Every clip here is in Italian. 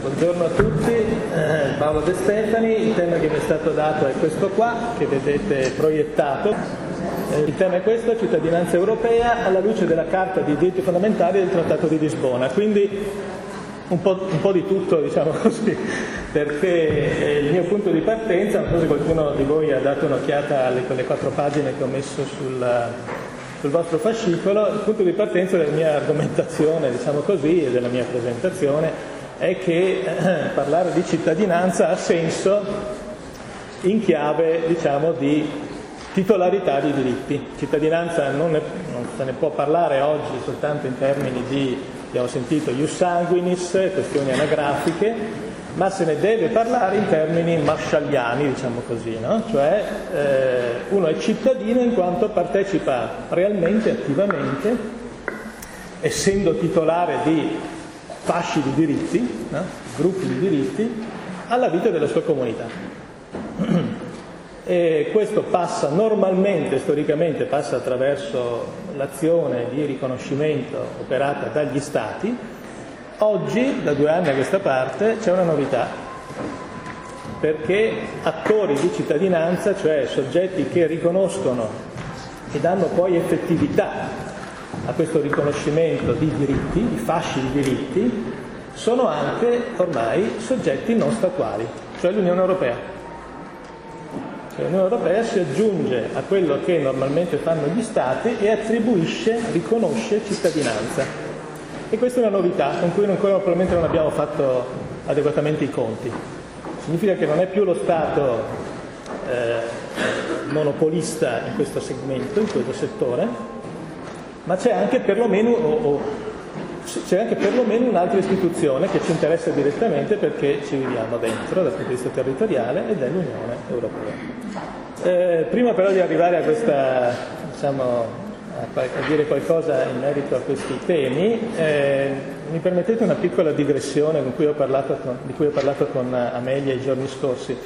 Buongiorno a tutti, Paolo De Stefani. Il tema che mi è stato dato è questo qua, che vedete proiettato. Il tema è questo: cittadinanza europea alla luce della Carta dei diritti fondamentali del Trattato di Lisbona. Quindi un po' di tutto, diciamo così, perché il mio punto di partenza, non so se qualcuno di voi ha dato un'occhiata alle quelle 4 pagine che ho messo sul vostro fascicolo. Il punto di partenza della mia argomentazione, diciamo così, e della mia presentazione è che parlare di cittadinanza ha senso in chiave, diciamo, di titolarità di diritti. Cittadinanza non se ne può parlare oggi soltanto in termini di, abbiamo sentito, ius sanguinis, questioni anagrafiche, ma se ne deve parlare in termini marshalliani, diciamo così, no? Cioè uno è cittadino in quanto partecipa realmente, attivamente, essendo titolare di fasci di diritti, no? Gruppi di diritti, alla vita della sua comunità. E questo passa normalmente, storicamente, passa attraverso l'azione di riconoscimento operata dagli Stati. Oggi, da 2 anni a questa parte, c'è una novità, perché attori di cittadinanza, cioè soggetti che riconoscono e danno poi effettività a questo riconoscimento di diritti, di fasci di diritti, sono anche ormai soggetti non statuali, cioè l'Unione Europea. L'Unione Europea si aggiunge a quello che normalmente fanno gli Stati e attribuisce, riconosce cittadinanza. E questa è una novità con cui ancora probabilmente non abbiamo fatto adeguatamente i conti. Significa che non è più lo Stato monopolista in questo segmento, in questo settore, ma c'è anche perlomeno un'altra istituzione che ci interessa direttamente perché ci viviamo dentro dal punto di vista territoriale, ed è l'Unione Europea. Prima però di arrivare a questa, diciamo, a dire qualcosa in merito a questi temi, mi permettete una piccola digressione di cui ho parlato con Amelia i giorni scorsi.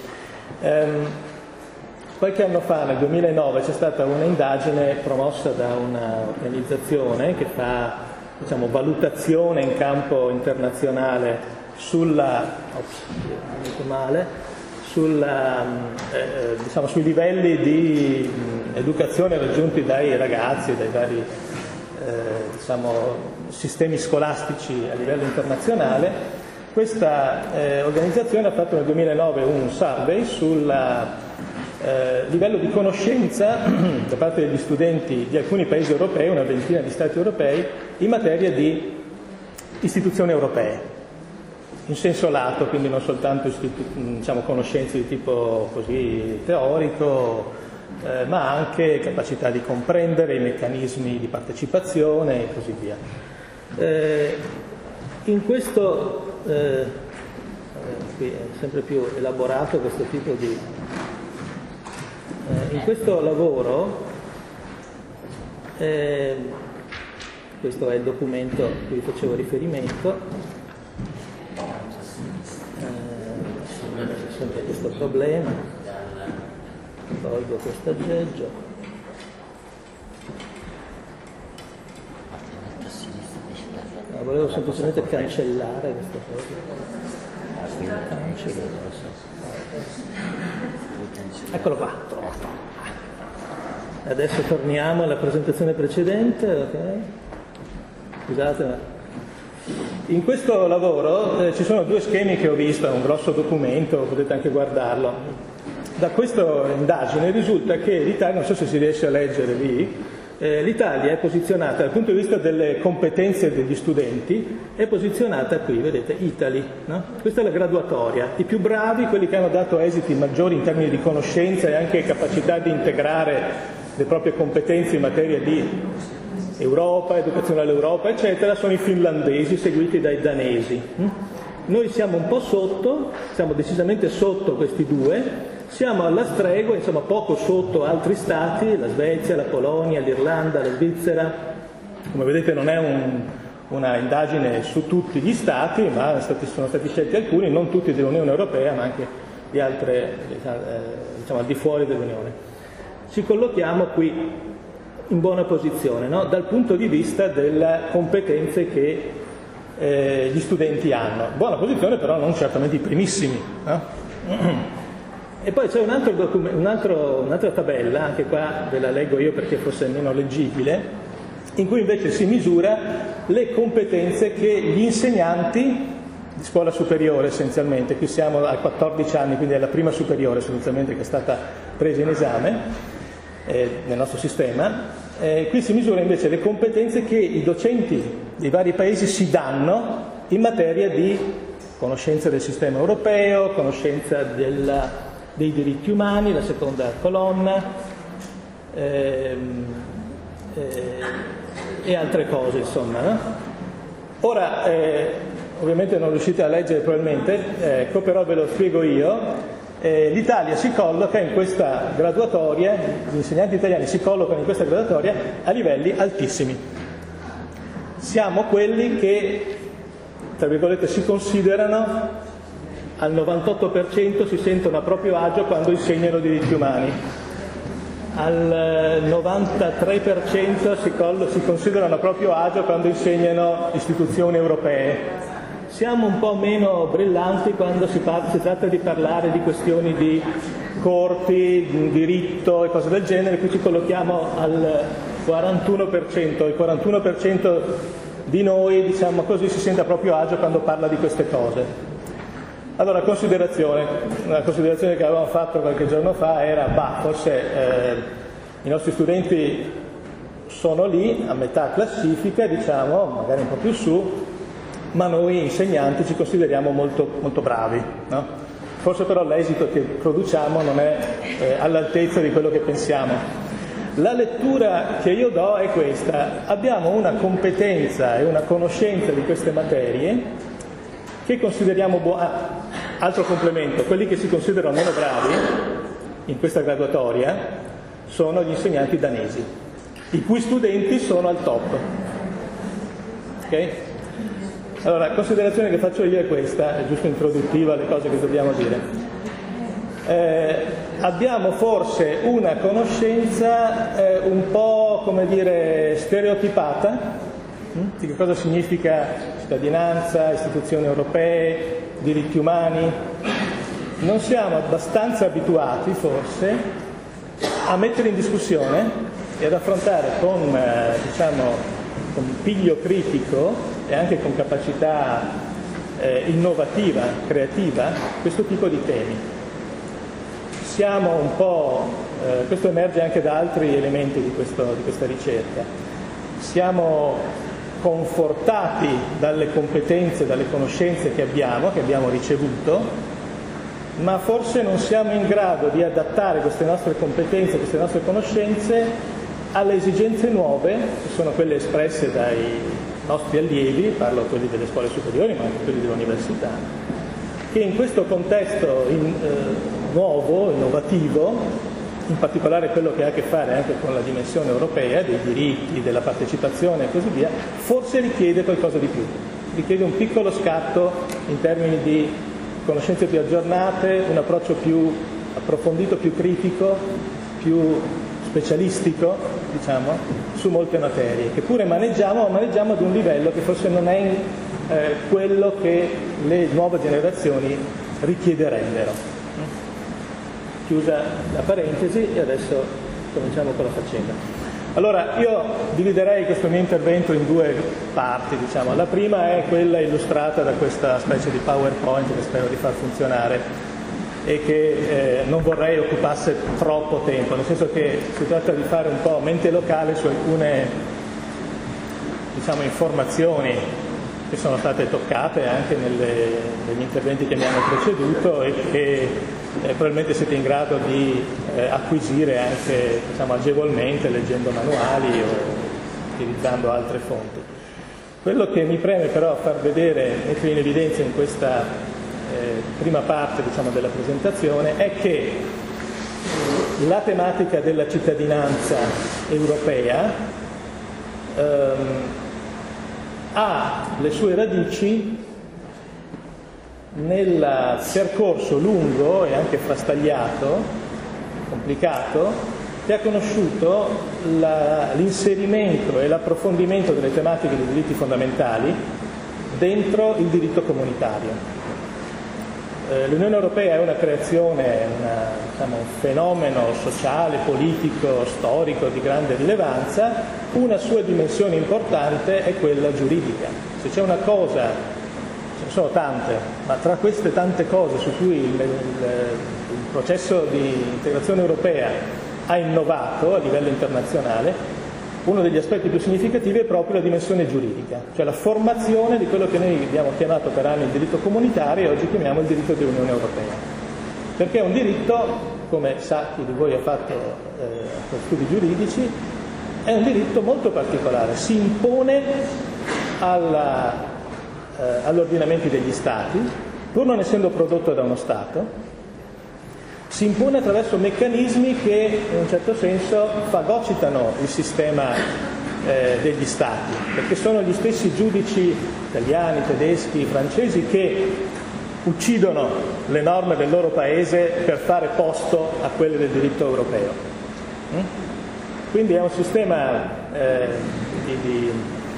Qualche anno fa, nel 2009, c'è stata un'indagine promossa da un'organizzazione che fa, diciamo, valutazione in campo internazionale diciamo, sui livelli di educazione raggiunti dai ragazzi, dai vari diciamo, sistemi scolastici a livello internazionale. Questa organizzazione ha fatto nel 2009 un survey sul livello di conoscenza da parte degli studenti di alcuni paesi europei, una ventina di stati europei, in materia di istituzioni europee, in senso lato, quindi non soltanto diciamo, conoscenze di tipo così teorico, ma anche capacità di comprendere i meccanismi di partecipazione e così via. In questo, qui è sempre più elaborato questo tipo di... in questo lavoro, questo è il documento a cui facevo riferimento, sempre questo problema, tolgo questo aggeggio. No, volevo semplicemente cancellare questa cosa. Eccolo qua. Adesso torniamo alla presentazione precedente, ok? Scusate, ma... In questo lavoro ci sono 2 schemi che ho visto, è un grosso documento, potete anche guardarlo. Da questa indagine risulta che l'Italia, non so se si riesce a leggere lì, l'Italia è posizionata dal punto di vista delle competenze degli studenti, è posizionata qui, vedete, Italy, no? Questa è la graduatoria. I più bravi, quelli che hanno dato esiti maggiori in termini di conoscenza e anche capacità di integrare le proprie competenze in materia di Europa, educazione all'Europa, eccetera, sono i finlandesi, seguiti dai danesi. Noi siamo un po' sotto, siamo decisamente sotto questi 2, siamo alla stregua, insomma poco sotto altri stati, la Svezia, la Polonia, l'Irlanda, la Svizzera. Come vedete non è una indagine su tutti gli stati, ma sono stati scelti alcuni, non tutti dell'Unione Europea, ma anche di altre, diciamo al di fuori dell'Unione. Ci collochiamo qui in buona posizione, no? Dal punto di vista delle competenze che gli studenti hanno. Buona posizione, però non certamente i primissimi, no? E poi c'è un'altra tabella, anche qua ve la leggo io perché forse è meno leggibile, in cui invece si misura le competenze che gli insegnanti di scuola superiore essenzialmente, qui siamo a 14 anni, quindi è la prima superiore essenzialmente che è stata presa in esame nel nostro sistema, qui si misura invece le competenze che i docenti dei vari paesi si danno in materia di conoscenza del sistema europeo, conoscenza dei diritti umani, la seconda colonna, e altre cose, insomma, no? Ora, ovviamente non riuscite a leggere probabilmente, ecco, però ve lo spiego io. L'Italia si colloca in questa graduatoria, gli insegnanti italiani si collocano in questa graduatoria a livelli altissimi. Siamo quelli che, tra virgolette, si considerano al 98% si sentono a proprio agio quando insegnano diritti umani, al 93% si considerano a proprio agio quando insegnano istituzioni europee. Siamo un po' meno brillanti quando si tratta di parlare di questioni di corti, diritto e cose del genere, qui ci collochiamo al 41%, il 41% di noi, diciamo così, si sente a proprio agio quando parla di queste cose. Allora, una considerazione che avevamo fatto qualche giorno fa era, forse i nostri studenti sono lì, a metà classifica, diciamo, magari un po' più su, ma noi insegnanti ci consideriamo molto, molto bravi, no? Forse però l'esito che produciamo non è all'altezza di quello che pensiamo. La lettura che io do è questa: abbiamo una competenza e una conoscenza di queste materie che consideriamo buone. Altro complemento, quelli che si considerano meno bravi in questa graduatoria sono gli insegnanti danesi, i cui studenti sono al top. Ok? Allora, la considerazione che faccio io è questa, è giusto introduttiva alle cose che dobbiamo dire. Abbiamo forse una conoscenza un po', come dire, stereotipata di che cosa significa cittadinanza, istituzioni europee, diritti umani. Non siamo abbastanza abituati, forse, a mettere in discussione e ad affrontare con piglio critico e anche con capacità innovativa, creativa, questo tipo di temi. Siamo un po', questo emerge anche da altri elementi di questa ricerca, siamo confortati dalle competenze, dalle conoscenze che abbiamo ricevuto, ma forse non siamo in grado di adattare queste nostre competenze, queste nostre conoscenze alle esigenze nuove, che sono quelle espresse dai nostri allievi, parlo quelli delle scuole superiori ma anche quelli dell'università, che in questo contesto nuovo, innovativo, in particolare quello che ha a che fare anche con la dimensione europea, dei diritti, della partecipazione e così via, forse richiede qualcosa di più, richiede un piccolo scatto in termini di conoscenze più aggiornate, un approccio più approfondito, più critico, più specialistico, diciamo, su molte materie, che pure maneggiamo ad un livello che forse non è quello che le nuove generazioni richiederebbero. Chiusa la parentesi e adesso cominciamo con la faccenda. Allora, io dividerei questo mio intervento in due parti, diciamo. La prima è quella illustrata da questa specie di PowerPoint che spero di far funzionare e che non vorrei occupasse troppo tempo, nel senso che si tratta di fare un po' mente locale su alcune, diciamo, informazioni che sono state toccate anche negli interventi che mi hanno preceduto e che probabilmente siete in grado di acquisire anche, diciamo, agevolmente leggendo manuali o utilizzando altre fonti. Quello che mi preme però far vedere, mettere in evidenza in questa prima parte, diciamo, della presentazione, è che la tematica della cittadinanza europea ha le sue radici nel percorso lungo e anche frastagliato, complicato, che ha conosciuto l'inserimento e l'approfondimento delle tematiche dei diritti fondamentali in dentro il diritto comunitario. L'Unione Europea è una creazione, un fenomeno sociale, politico, storico di grande rilevanza. Una sua dimensione importante è quella giuridica. Se c'è una cosa, ce ne sono tante, ma tra queste tante cose su cui il processo di integrazione europea ha innovato a livello internazionale, uno degli aspetti più significativi è proprio la dimensione giuridica, cioè la formazione di quello che noi abbiamo chiamato per anni il diritto comunitario e oggi chiamiamo il diritto dell'Unione Europea. Perché è un diritto, come sa chi di voi ha fatto studi giuridici, è un diritto molto particolare, si impone agli ordinamenti degli Stati, pur non essendo prodotto da uno Stato, si impone attraverso meccanismi che in un certo senso fagocitano il sistema degli Stati, perché sono gli stessi giudici italiani, tedeschi, francesi che uccidono le norme del loro paese per fare posto a quelle del diritto europeo. Quindi è un sistema di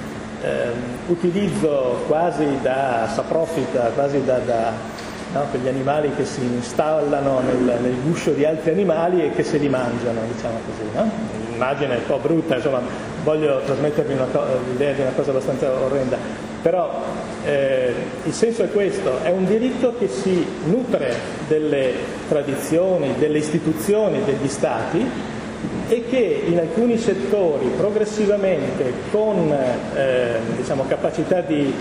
utilizzo quasi da saprofita, quasi quegli animali che si installano nel guscio di altri animali e che se li mangiano, diciamo così, no? Un'immagine un po' brutta, insomma, voglio trasmettervi l'idea di una cosa abbastanza orrenda, però il senso è questo: è un diritto che si nutre delle tradizioni, delle istituzioni degli Stati e che in alcuni settori progressivamente con capacità di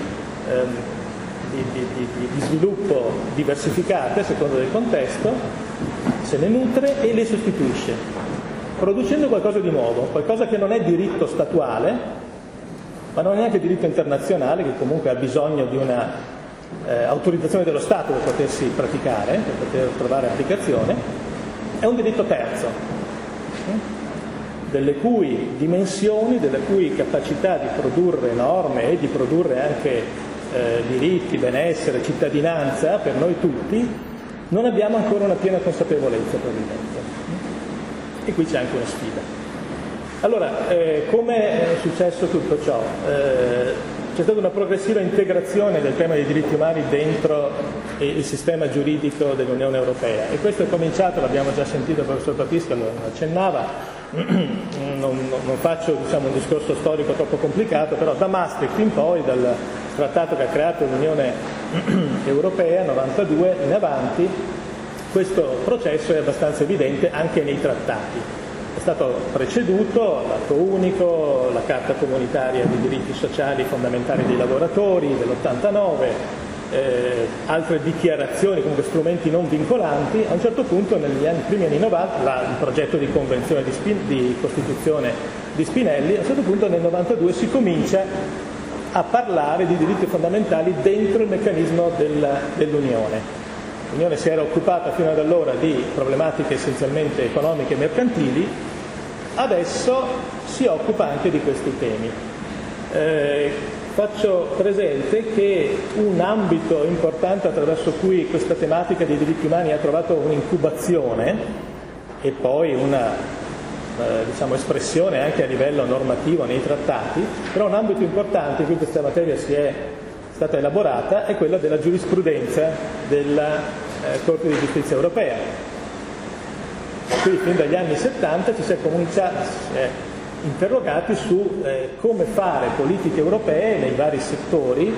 sviluppo diversificate a seconda del contesto, se ne nutre e le sostituisce, producendo qualcosa di nuovo, qualcosa che non è diritto statuale, ma non è neanche diritto internazionale, che comunque ha bisogno di una autorizzazione dello Stato per potersi praticare, per poter trovare applicazione. È un diritto terzo, delle cui dimensioni, della cui capacità di produrre norme e di produrre anche diritti, benessere, cittadinanza per noi tutti, non abbiamo ancora una piena consapevolezza probabilmente. E qui c'è anche una sfida. Allora, come è successo tutto ciò? C'è stata una progressiva integrazione del tema dei diritti umani dentro il sistema giuridico dell'Unione Europea, e questo è cominciato, l'abbiamo già sentito, il professor Papisca lo accennava, non faccio un discorso storico troppo complicato, però da Maastricht in poi, dal trattato che ha creato l'Unione Europea, 92 in avanti, questo processo è abbastanza evidente anche nei trattati. È stato preceduto l'atto unico, la Carta comunitaria dei diritti sociali fondamentali dei lavoratori dell'89, altre dichiarazioni, comunque strumenti non vincolanti. A un certo punto, negli primi anni 90, il progetto di convenzione di Costituzione di Spinelli, a un certo punto nel 92 si comincia a parlare di diritti fondamentali dentro il meccanismo dell'Unione. L'Unione si era occupata fino ad allora di problematiche essenzialmente economiche e mercantili, adesso si occupa anche di questi temi. Faccio presente che un ambito importante attraverso cui questa tematica dei diritti umani ha trovato un'incubazione e poi una espressione anche a livello normativo nei trattati, però un ambito importante in cui questa materia è stata elaborata è quella della giurisprudenza della Corte di Giustizia Europea. Qui fin dagli anni 70 ci si è interrogati su come fare politiche europee nei vari settori,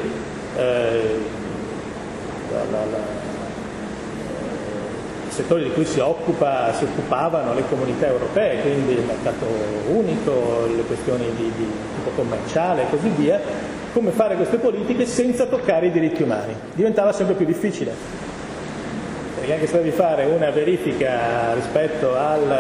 settori di cui si occupavano le comunità europee, quindi il mercato unico, le questioni di tipo commerciale e così via, come fare queste politiche senza toccare i diritti umani. Diventava sempre più difficile, perché anche se devi fare una verifica rispetto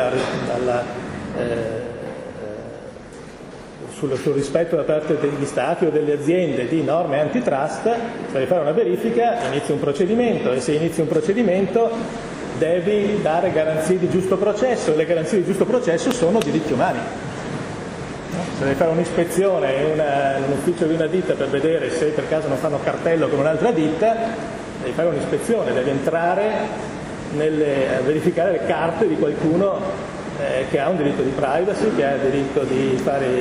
sul rispetto da parte degli Stati o delle aziende di norme antitrust, se devi fare una verifica inizi un procedimento, e se inizi un procedimento devi dare garanzie di giusto processo, e le garanzie di giusto processo sono diritti umani. Se devi fare un'ispezione in un ufficio di una ditta per vedere se per caso non fanno cartello con un'altra ditta, devi fare un'ispezione, devi entrare a verificare le carte di qualcuno che ha un diritto di privacy, che ha il diritto di fare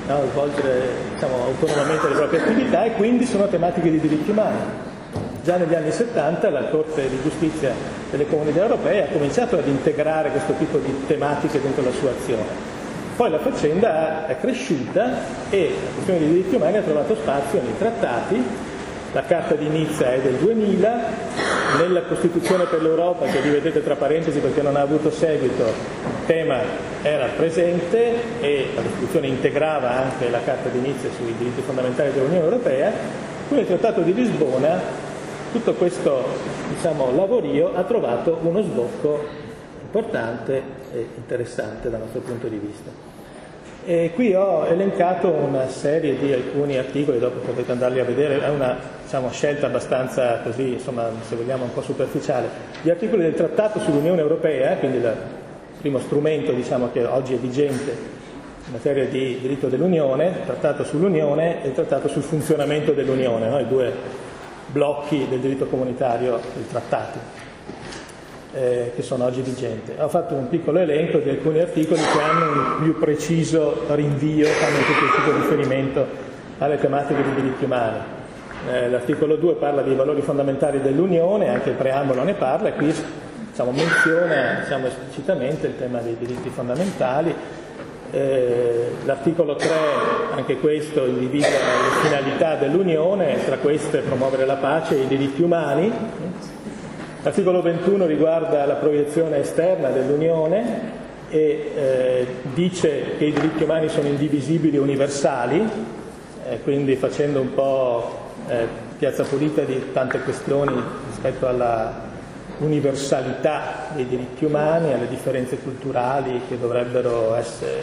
no? Svolgere autonomamente le proprie attività, e quindi sono tematiche di diritti umani. Già negli anni 70 la Corte di Giustizia delle Comunità Europee ha cominciato ad integrare questo tipo di tematiche dentro la sua azione. Poi la faccenda è cresciuta e la questione dei diritti umani ha trovato spazio nei trattati. La Carta di Nizza è del 2000, nella Costituzione per l'Europa, che vi vedete tra parentesi perché non ha avuto seguito, il tema era presente e la Costituzione integrava anche la Carta di Nizza sui diritti fondamentali dell'Unione Europea. Quindi il Trattato di Lisbona, tutto questo lavorio ha trovato uno sbocco importante e interessante dal nostro punto di vista. E qui ho elencato una serie di alcuni articoli, dopo potete andarli a vedere, è una scelta abbastanza così, se vogliamo un po' superficiale, gli articoli del Trattato sull'Unione Europea, quindi il primo strumento che oggi è vigente in materia di diritto dell'Unione, il Trattato sull'Unione e il Trattato sul funzionamento dell'Unione, no? I due blocchi del diritto comunitario, i trattati, che sono oggi vigenti. Ho fatto un piccolo elenco di alcuni articoli che hanno un più preciso rinvio, hanno un più preciso riferimento alle tematiche dei diritti umani. L'articolo 2 parla dei valori fondamentali dell'Unione, anche il preambolo ne parla, e qui menziona esplicitamente il tema dei diritti fondamentali. L'articolo 3, anche questo, individua le finalità dell'Unione, tra queste promuovere la pace e i diritti umani. L'articolo 21 riguarda la proiezione esterna dell'Unione e dice che i diritti umani sono indivisibili e universali, quindi facendo un po' piazza pulita di tante questioni rispetto alla universalità dei diritti umani, alle differenze culturali che dovrebbero essere,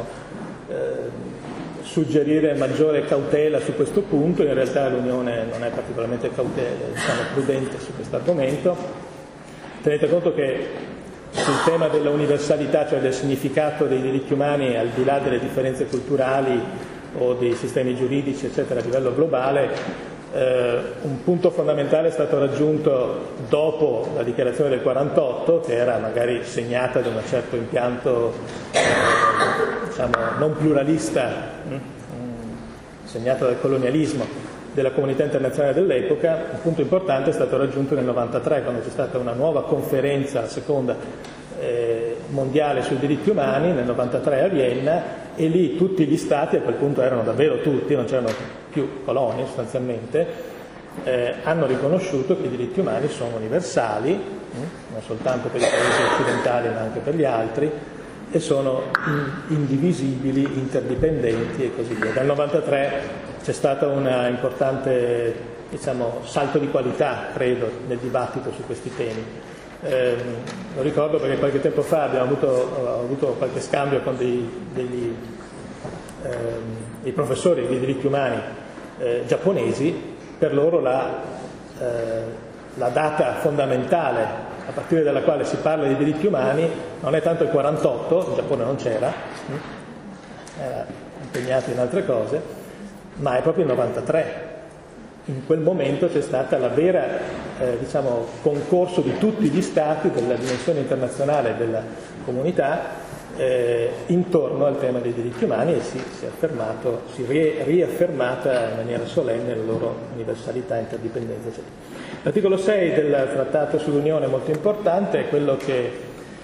suggerire maggiore cautela su questo punto. In realtà l'Unione non è particolarmente prudente su questo argomento. Tenete conto che sul tema della universalità, cioè del significato dei diritti umani al di là delle differenze culturali o dei sistemi giuridici eccetera a livello globale, un punto fondamentale è stato raggiunto dopo la dichiarazione del 48, che era magari segnata da un certo impianto non pluralista, segnata dal colonialismo della comunità internazionale dell'epoca. Un punto importante è stato raggiunto nel 93, quando c'è stata una nuova conferenza, la seconda mondiale sui diritti umani, nel 93 a Vienna, e lì tutti gli stati, a quel punto erano davvero tutti, non c'erano più colonie sostanzialmente, hanno riconosciuto che i diritti umani sono universali, non soltanto per i paesi occidentali ma anche per gli altri, e sono indivisibili, interdipendenti e così via. Dal 93 c'è stato un importante salto di qualità, credo, nel dibattito su questi temi. Lo ricordo perché qualche tempo fa ho avuto qualche scambio con dei professori di diritti umani giapponesi. Per loro la data fondamentale a partire dalla quale si parla di diritti umani non è tanto il 48, il Giappone non c'era, era impegnato in altre cose, ma è proprio il 93. In quel momento c'è stata la vera concorso di tutti gli stati della dimensione internazionale della comunità intorno al tema dei diritti umani, e si è riaffermata in maniera solenne la loro universalità, interdipendenza, eccetera. L'articolo 6 del Trattato sull'Unione è molto importante, è quello che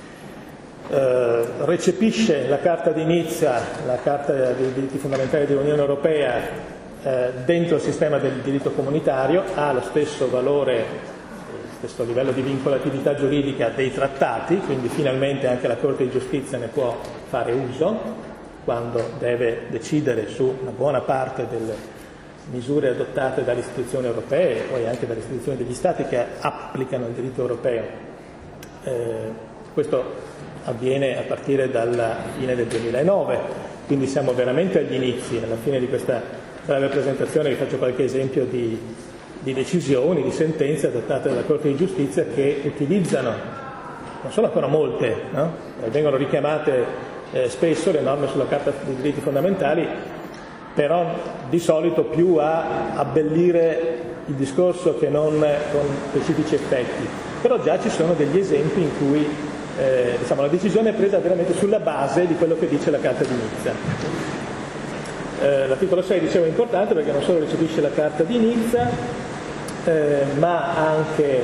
recepisce la Carta di Nizza, la Carta dei diritti fondamentali dell'Unione Europea, dentro il sistema del diritto comunitario, ha lo stesso valore, lo stesso livello di vincolatività giuridica dei trattati, quindi finalmente anche la Corte di Giustizia ne può fare uso quando deve decidere su una buona parte delle misure adottate dalle istituzioni europee e poi anche dalle istituzioni degli Stati che applicano il diritto europeo. Questo avviene a partire dalla fine del 2009, quindi siamo veramente agli inizi. Alla fine di questa breve presentazione vi faccio qualche esempio di decisioni, di sentenze adottate dalla Corte di Giustizia che utilizzano, non sono ancora molte, no? Vengono richiamate spesso le norme sulla Carta dei diritti fondamentali, però di solito più a abbellire il discorso che non con specifici effetti. Però già ci sono degli esempi in cui la decisione è presa veramente sulla base di quello che dice la Carta di Nizza. L'articolo 6, dicevo, è importante perché non solo recepisce la Carta di Nizza, ma anche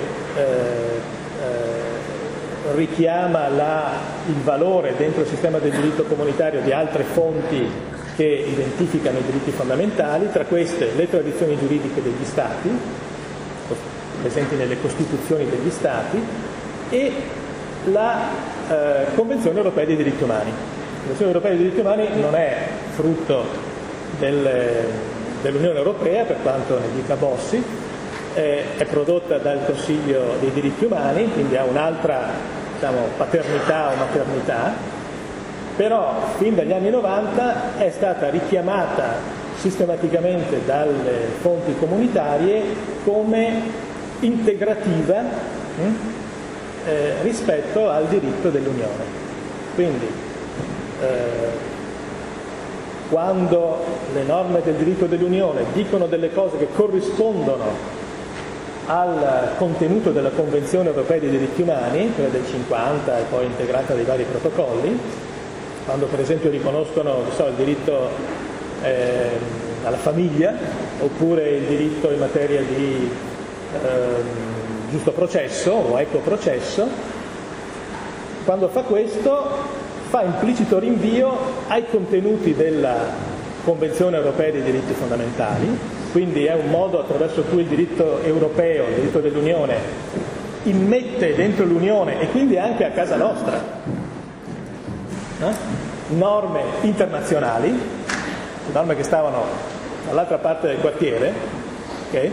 richiama il valore dentro il sistema del diritto comunitario di altre fonti che identificano i diritti fondamentali, tra queste le tradizioni giuridiche degli Stati, presenti nelle Costituzioni degli Stati, e la Convenzione Europea dei Diritti Umani. La Convenzione Europea dei Diritti Umani non è frutto dell'Unione Europea, per quanto ne dica Bossi, è prodotta dal Consiglio dei diritti umani, quindi ha un'altra, diciamo, paternità o maternità, però fin dagli anni 90 è stata richiamata sistematicamente dalle fonti comunitarie come integrativa rispetto al diritto dell'Unione. Quindi quando le norme del diritto dell'Unione dicono delle cose che corrispondono al contenuto della Convenzione Europea dei Diritti Umani, quella del 50 e poi integrata dai vari protocolli, quando per esempio riconoscono, il diritto alla famiglia, oppure il diritto in materia di giusto processo o equo processo, quando fa questo fa implicito rinvio ai contenuti della Convenzione Europea dei Diritti Fondamentali, quindi è un modo attraverso cui il diritto europeo, il diritto dell'Unione, immette dentro l'Unione e quindi anche a casa nostra norme internazionali, norme che stavano dall'altra parte del quartiere, okay?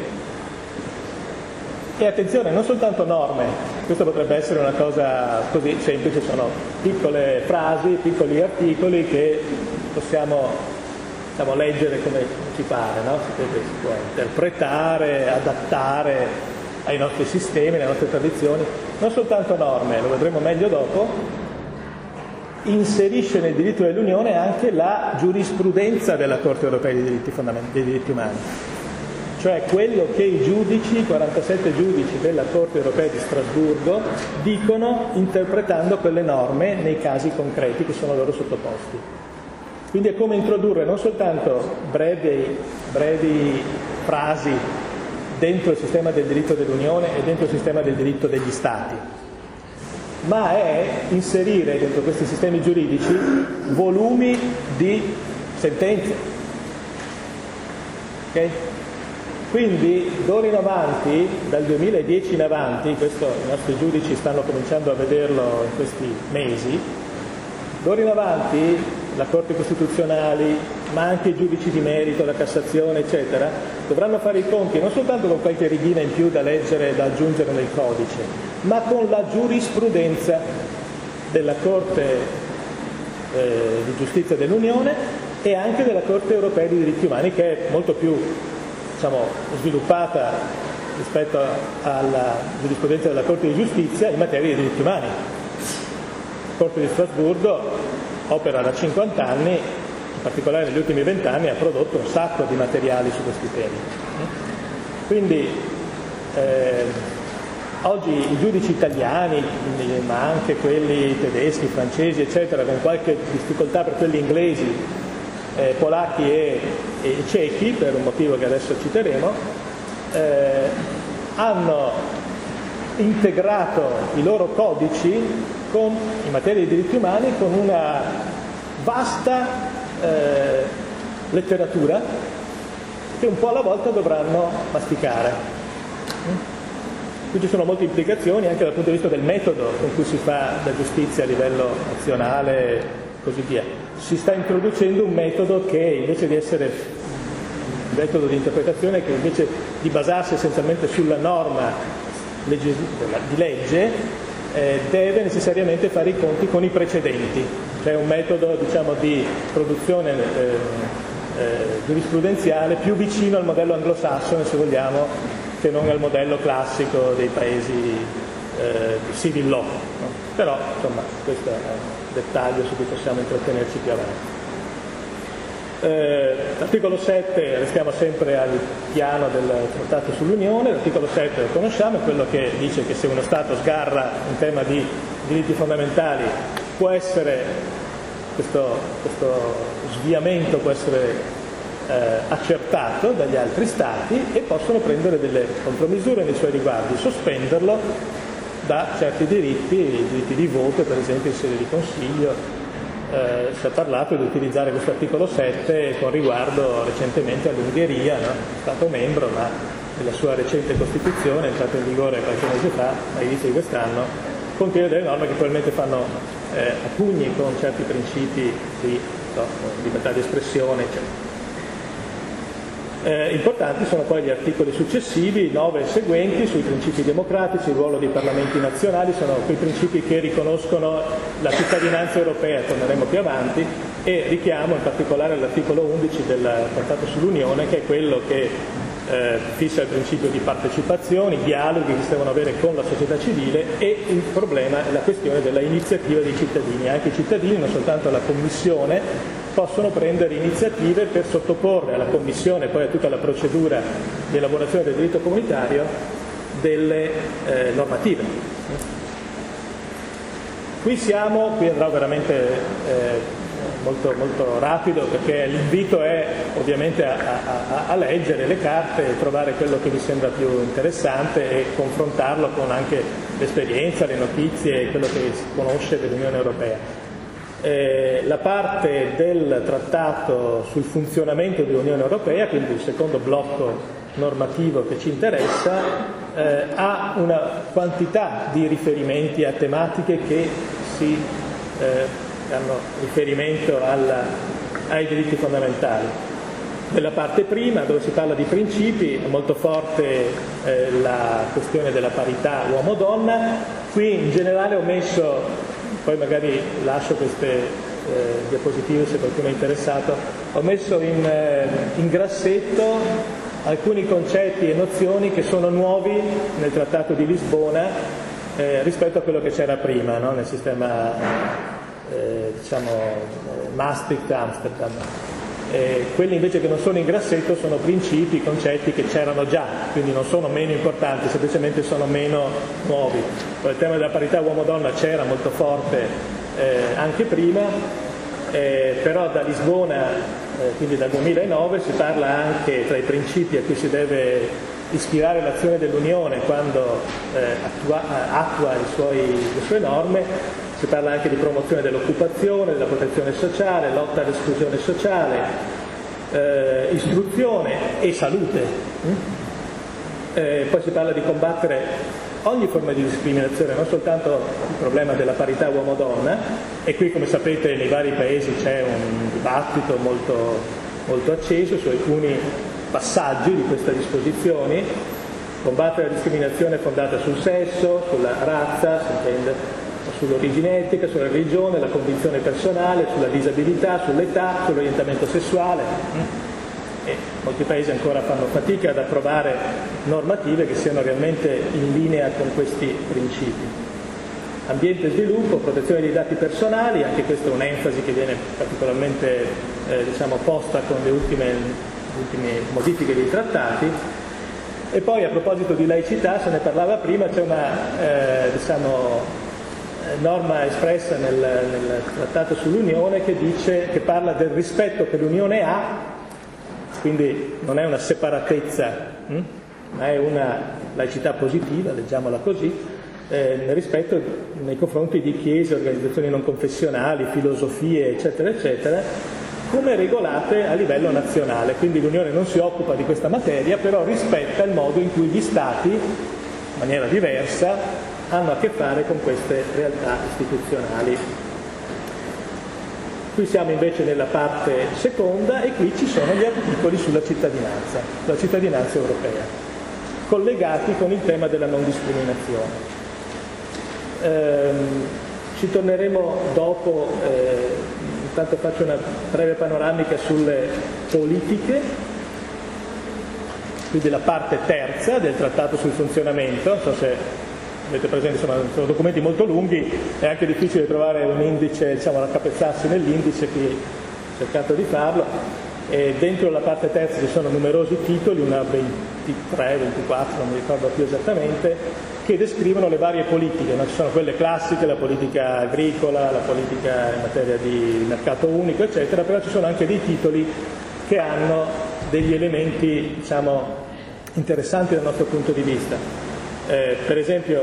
E attenzione, non soltanto norme, questo potrebbe essere una cosa così semplice, sono piccole frasi, piccoli articoli che possiamo leggere come ci pare, no? Si può interpretare, adattare ai nostri sistemi, alle nostre tradizioni, non soltanto norme, lo vedremo meglio dopo, inserisce nel diritto dell'Unione anche la giurisprudenza della Corte Europea dei diritti umani, cioè quello che i giudici, 47 giudici della Corte Europea di Strasburgo, dicono interpretando quelle norme nei casi concreti che sono loro sottoposti. Quindi è come introdurre non soltanto brevi frasi dentro il sistema del diritto dell'Unione e dentro il sistema del diritto degli Stati, ma è inserire dentro questi sistemi giuridici volumi di sentenze. Okay? Quindi d'ora in avanti, dal 2010 in avanti, questo i nostri giudici stanno cominciando a vederlo in questi mesi, d'ora in avanti la Corte Costituzionali, ma anche i giudici di merito, la Cassazione, eccetera, dovranno fare i conti non soltanto con qualche righina in più da leggere e da aggiungere nel codice, ma con la giurisprudenza della Corte di Giustizia dell'Unione e anche della Corte Europea dei Diritti Umani, che è molto più sviluppata rispetto alla giurisprudenza della Corte di Giustizia in materia di diritti umani. La Corte di Strasburgo opera da 50 anni, in particolare negli ultimi 20 anni ha prodotto un sacco di materiali su questi temi. Quindi oggi i giudici italiani, ma anche quelli tedeschi, francesi, eccetera, con qualche difficoltà per quelli inglesi, polacchi e cechi, per un motivo che adesso citeremo, hanno integrato i loro codici in materia di diritti umani con una vasta letteratura che un po' alla volta dovranno masticare. Qui ci sono molte implicazioni anche dal punto di vista del metodo con cui si fa la giustizia a livello nazionale e così via. Si sta introducendo un metodo che invece di essere un metodo di interpretazione, che invece di basarsi essenzialmente sulla norma di legge, deve necessariamente fare i conti con i precedenti, cioè un metodo di produzione giurisprudenziale più vicino al modello anglosassone, se vogliamo, che non al modello classico dei paesi di civil law, no? Però insomma questo è un dettaglio su cui possiamo intrattenerci più avanti. L'articolo 7, restiamo sempre al piano del trattato sull'Unione. L'articolo 7 lo conosciamo, è quello che dice che se uno Stato sgarra in tema di diritti fondamentali può essere, questo sviamento può essere accertato dagli altri Stati e possono prendere delle contromisure nei suoi riguardi, sospenderlo da certi diritti di voto, per esempio in sede di Consiglio. Si è parlato di utilizzare questo articolo 7 con riguardo recentemente all'Ungheria, no? Stato membro, ma nella sua recente Costituzione, entrata in vigore qualche mese fa, all'inizio di quest'anno, contiene delle norme che probabilmente fanno a pugni con certi principi di libertà di espressione, eccetera. Importanti sono poi gli articoli successivi, 9 e seguenti, sui principi democratici, il ruolo dei parlamenti nazionali, sono quei principi che riconoscono la cittadinanza europea, torneremo più avanti, e richiamo in particolare l'articolo 11 del Trattato sull'Unione, che è quello che fissa il principio di partecipazione, i dialoghi che si devono avere con la società civile e il problema è la questione della iniziativa dei cittadini. Anche i cittadini, non soltanto la Commissione, possono prendere iniziative per sottoporre alla Commissione e poi a tutta la procedura di elaborazione del diritto comunitario delle normative. Qui andrò veramente molto rapido, perché l'invito è ovviamente a leggere le carte e trovare quello che vi sembra più interessante e confrontarlo con anche l'esperienza, le notizie e quello che si conosce dell'Unione Europea. La parte del trattato sul funzionamento dell'Unione Europea, quindi il secondo blocco normativo che ci interessa, ha una quantità di riferimenti a tematiche che hanno riferimento ai diritti fondamentali. Nella parte prima, dove si parla di principi, è molto forte la questione della parità uomo-donna. Qui in generale ho messo, poi magari lascio queste diapositive se qualcuno è interessato, ho messo in grassetto alcuni concetti e nozioni che sono nuovi nel Trattato di Lisbona rispetto a quello che c'era prima, no? Nel sistema Maastricht-Amsterdam. Quelli invece che non sono in grassetto sono principi, concetti che c'erano già, quindi non sono meno importanti, semplicemente sono meno nuovi. Il tema della parità uomo-donna c'era molto forte anche prima, però da Lisbona, quindi dal 2009, si parla anche tra i principi a cui si deve ispirare l'azione dell'Unione quando attua le sue norme. Si parla anche di promozione dell'occupazione, della protezione sociale, lotta all'esclusione sociale, istruzione e salute. Poi si parla di combattere ogni forma di discriminazione, non soltanto il problema della parità uomo-donna, e qui, come sapete, nei vari paesi c'è un dibattito molto acceso su alcuni passaggi di queste disposizioni. Combattere la discriminazione fondata sul sesso, sulla razza, si intende, sull'origine etnica, sulla religione, la condizione personale, sulla disabilità, sull'età, sull'orientamento sessuale. E molti paesi ancora fanno fatica ad approvare normative che siano realmente in linea con questi principi. Ambiente e sviluppo, protezione dei dati personali, anche questa è un'enfasi che viene particolarmente posta con le ultime modifiche dei trattati. E poi, a proposito di laicità, se ne parlava prima, c'è una norma espressa nel Trattato sull'Unione che parla del rispetto che l'Unione ha, quindi non è una separatezza, ma è una laicità positiva, leggiamola così, nel rispetto nei confronti di chiese, organizzazioni non confessionali, filosofie, eccetera, eccetera, come regolate a livello nazionale. Quindi l'Unione non si occupa di questa materia, però rispetta il modo in cui gli Stati, in maniera diversa, hanno a che fare con queste realtà istituzionali. Qui siamo invece nella parte seconda e qui ci sono gli articoli sulla cittadinanza europea, collegati con il tema della non discriminazione. Ci torneremo dopo, intanto faccio una breve panoramica sulle politiche, quindi la parte terza del Trattato sul funzionamento. Non so se avete presente, sono documenti molto lunghi, è anche difficile trovare un indice, raccapezzarsi nell'indice, qui ho cercato di farlo, e dentro la parte terza ci sono numerosi titoli, una 23, 24, non mi ricordo più esattamente, che descrivono le varie politiche, no? Ci sono quelle classiche, la politica agricola, la politica in materia di mercato unico, eccetera, però ci sono anche dei titoli che hanno degli elementi, diciamo, interessanti dal nostro punto di vista. Per esempio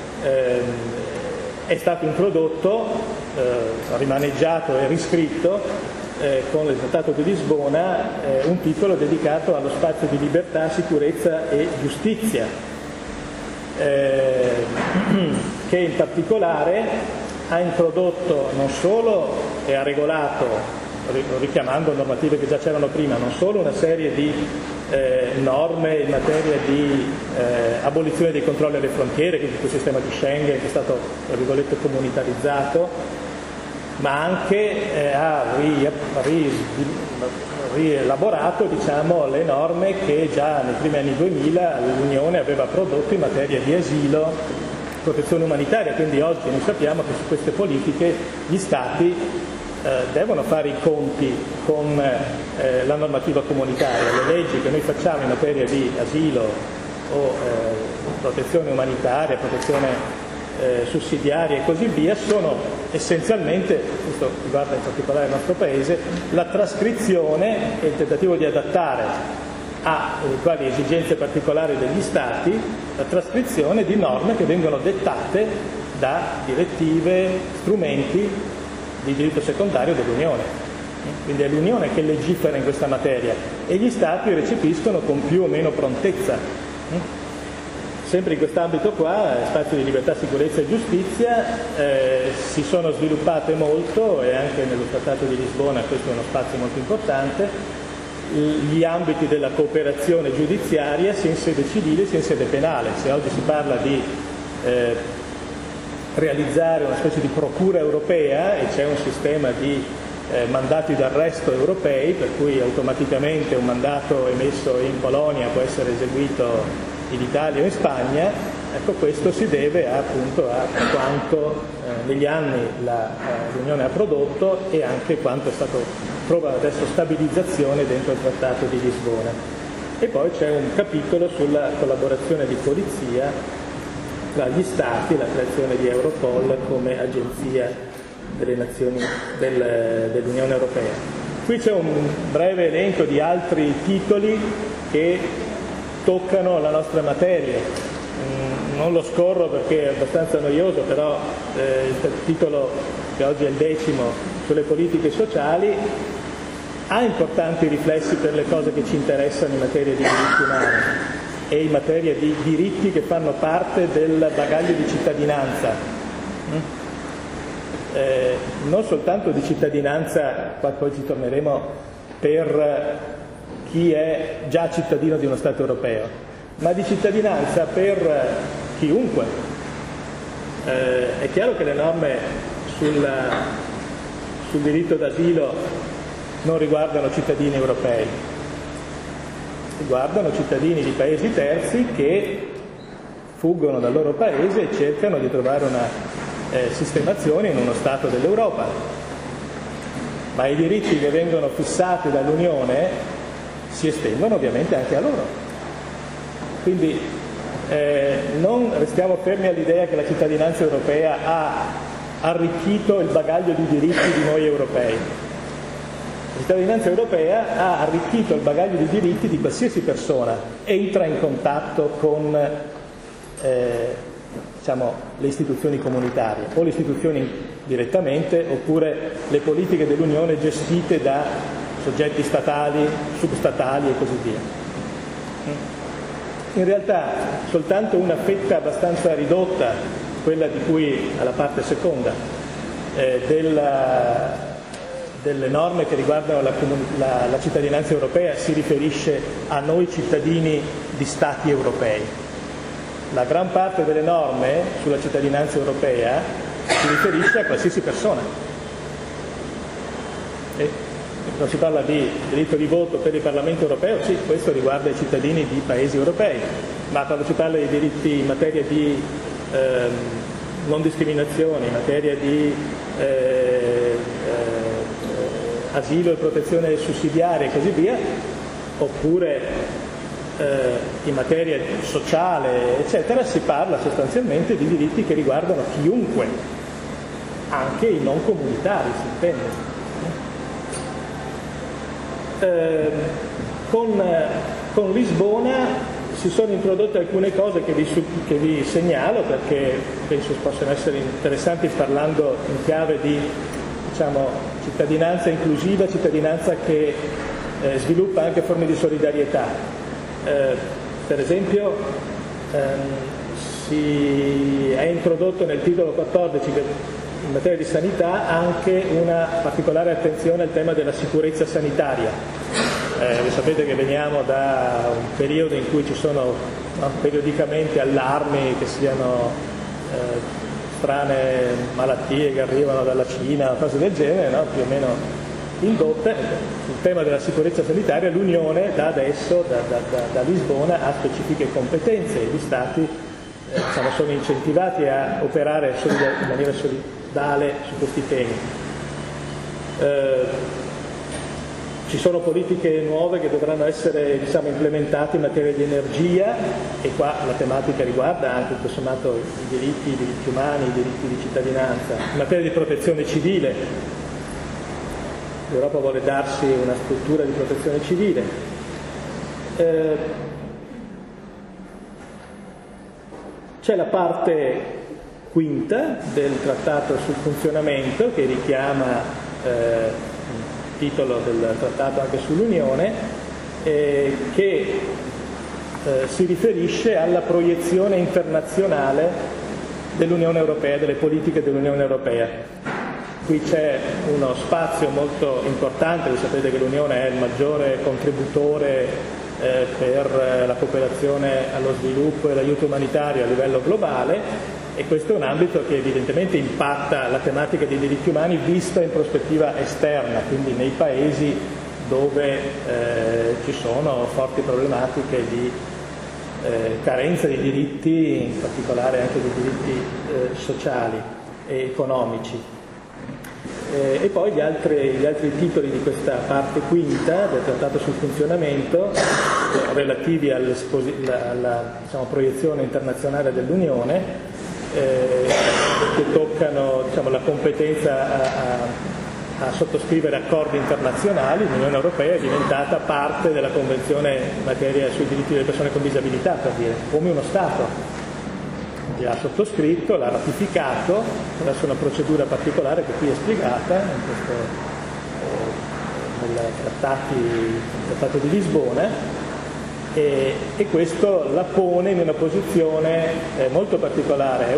è stato introdotto, rimaneggiato e riscritto con il Trattato di Lisbona un titolo dedicato allo spazio di libertà, sicurezza e giustizia, che in particolare ha introdotto non solo e ha regolato, richiamando normative che già c'erano prima, non solo una serie di norme in materia di abolizione dei controlli alle frontiere, quindi il sistema di Schengen che è stato, tra virgolette, comunitarizzato, ma anche ha rielaborato, diciamo, le norme che già nei primi anni 2000 l'Unione aveva prodotto in materia di asilo, protezione umanitaria. Quindi oggi noi sappiamo che su queste politiche gli Stati devono fare i conti con la normativa comunitaria. Le leggi che noi facciamo in materia di asilo o protezione umanitaria, protezione sussidiarie e così via sono essenzialmente, questo riguarda in particolare il nostro Paese, la trascrizione e il tentativo di adattare a eventuali esigenze particolari degli Stati la trascrizione di norme che vengono dettate da direttive, strumenti di diritto secondario dell'Unione. Quindi è l'Unione che legifera in questa materia e gli Stati recepiscono con più o meno prontezza. Sempre in quest'ambito qua, spazio di libertà, sicurezza e giustizia, si sono sviluppate molto, e anche nello Trattato di Lisbona questo è uno spazio molto importante, gli ambiti della cooperazione giudiziaria sia in sede civile sia in sede penale. Se oggi si parla di realizzare una specie di procura europea e c'è un sistema di mandati d'arresto europei, per cui automaticamente un mandato emesso in Polonia può essere eseguito in Italia o in Spagna, ecco, questo si deve appunto a quanto negli anni l'Unione ha prodotto e anche quanto è stato prova adesso stabilizzazione dentro il Trattato di Lisbona. E poi c'è un capitolo sulla collaborazione di polizia tra gli Stati, la creazione di Europol come agenzia delle nazioni dell'Unione Europea. Qui c'è un breve elenco di altri titoli che toccano la nostra materia. Non lo scorro perché è abbastanza noioso, però il titolo, che oggi è il 10° sulle politiche sociali, ha importanti riflessi per le cose che ci interessano in materia di diritti umani e in materia di diritti che fanno parte del bagaglio di cittadinanza. Non soltanto di cittadinanza, qua poi ci torneremo, per chi è già cittadino di uno Stato europeo, ma di cittadinanza per chiunque. È chiaro che le norme sul diritto d'asilo non riguardano cittadini europei, riguardano cittadini di paesi terzi che fuggono dal loro paese e cercano di trovare una sistemazione in uno Stato dell'Europa. Ma i diritti che vengono fissati dall'Unione si estendono ovviamente anche a loro. Quindi non restiamo fermi all'idea che la cittadinanza europea ha arricchito il bagaglio di diritti di noi europei. La cittadinanza europea ha arricchito il bagaglio di diritti di qualsiasi persona entra in contatto con diciamo, le istituzioni comunitarie, o le istituzioni direttamente, oppure le politiche dell'Unione gestite da soggetti statali, substatali e così via. In realtà soltanto una fetta abbastanza ridotta, quella di cui alla parte seconda, delle norme che riguardano la cittadinanza europea si riferisce a noi cittadini di Stati europei. La gran parte delle norme sulla cittadinanza europea si riferisce a qualsiasi persona. Non si parla di diritto di voto per il Parlamento europeo, sì, questo riguarda i cittadini di paesi europei, ma quando si parla di diritti in materia di non discriminazione, in materia di asilo e protezione sussidiaria e così via, oppure in materia sociale, eccetera, si parla sostanzialmente di diritti che riguardano chiunque, anche i non comunitari, si intende. Con Lisbona si sono introdotte alcune cose che vi segnalo, perché penso possano essere interessanti parlando in chiave di, diciamo, cittadinanza inclusiva, cittadinanza che sviluppa anche forme di solidarietà. Per esempio si è introdotto nel titolo 14 in materia di sanità anche una particolare attenzione al tema della sicurezza sanitaria. Voi sapete che veniamo da un periodo in cui ci sono periodicamente allarmi che siano strane malattie che arrivano dalla Cina, cose del genere, no? Più o meno indotte. Il tema della sicurezza sanitaria, l'Unione da adesso, da Lisbona, ha specifiche competenze e gli Stati sono incentivati a operare in maniera solidale su questi temi. Ci sono politiche nuove che dovranno essere, diciamo, implementate in materia di energia, e qua la tematica riguarda anche tutto sommato i diritti umani, i diritti di cittadinanza. In materia di protezione civile, l'Europa vuole darsi una struttura di protezione civile. C'è la parte quinta del Trattato sul funzionamento che richiama titolo del trattato anche sull'Unione, che si riferisce alla proiezione internazionale dell'Unione Europea, delle politiche dell'Unione Europea. Qui c'è uno spazio molto importante, voi sapete che l'Unione è il maggiore contributore per la cooperazione allo sviluppo e l'aiuto umanitario a livello globale, e questo è un ambito che evidentemente impatta la tematica dei diritti umani vista in prospettiva esterna, quindi nei paesi dove ci sono forti problematiche di carenza di diritti, in particolare anche di diritti sociali e economici. E poi gli altri titoli di questa parte quinta del Trattato sul funzionamento, relativi alla diciamo, proiezione internazionale dell'Unione, che toccano, diciamo, la competenza a sottoscrivere accordi internazionali. L'Unione Europea è diventata parte della Convenzione in materia sui diritti delle persone con disabilità, per dire, come uno Stato. Ha sottoscritto, l'ha ratificato attraverso una procedura particolare che qui è spiegata nel Trattato di Lisbona. E questo la pone in una posizione molto particolare.